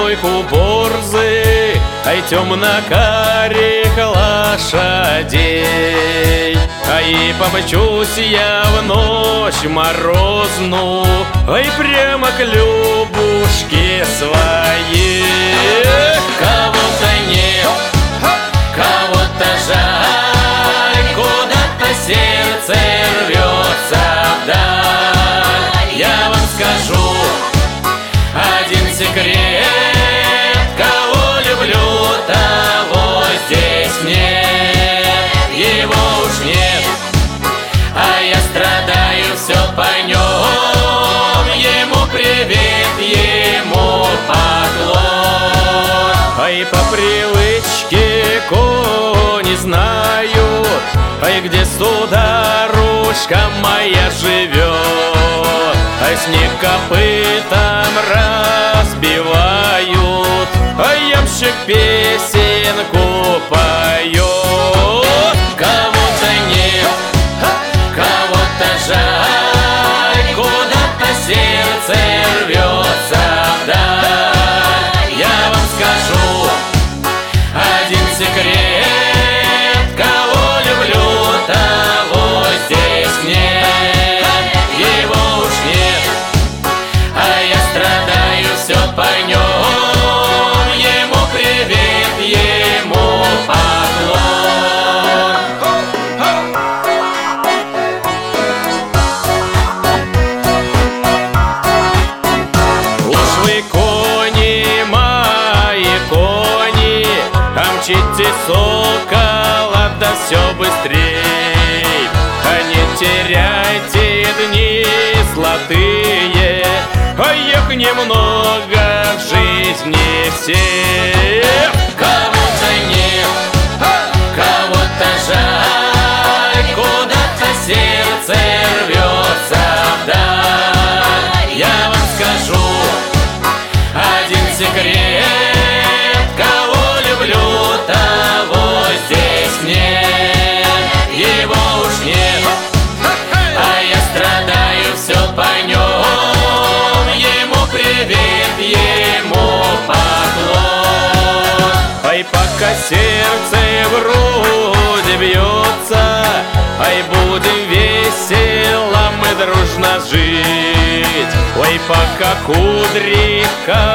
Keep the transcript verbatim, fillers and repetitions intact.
тройку борзы, ай темно-карих лошадей. А и помчусь я в ночь морозную, ай прямо к Любушке своей. Кого-то нет, кого-то жаль, куда-то сердце рвется вдаль. Я вам скажу один секрет: кого люблю, того здесь нет, его уж нет, а я страдаю все по нем. Ему привет, ему поклон. Ай, по привычке кони знаю, ай, где сударушка моя живет. Ай, снег копытом разбивают, а ямщик песенку поет. Кого-то нет, кого-то жаль, куда-то сердце рвется вдаль. Я вам скажу один секрет: кого люблю, того здесь нет, его уж нет, а я страдаю все по нем. Ему привет, ему поклон. Уж вы кони, мои кони, а мчите сокола да все быстрей. А не теряйте дни золотые, а их немного в жизни всех. Кого-то нет, кого-то жаль, куда-то сердце рвется вдаль. Я вам скажу один секрет: кого люблю, того здесь нет, его уж нет, а я страдаю все по нем. Ему привет, ему поклон. Ай, пока сердце в груди бьется, ай, будем весело мы дружно жить. Ой, пока кудри